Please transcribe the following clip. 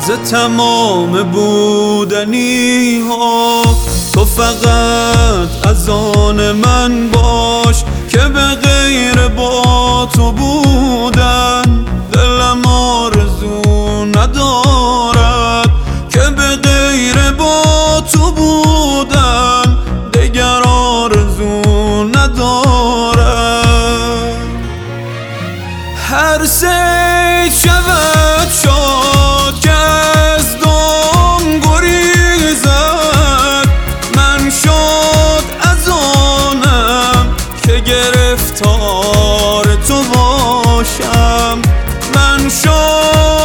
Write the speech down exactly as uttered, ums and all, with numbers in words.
ز تمام بودنی ها تو فقط از آن من باش که به غیر با تو بودن دلم آرزو ندارد، که به غیر با تو بودن دگر آرزو ندارد. هر سید شود شاد که از دام گریزد، من شاد از آنم که گرفتار تو باشم، من شاد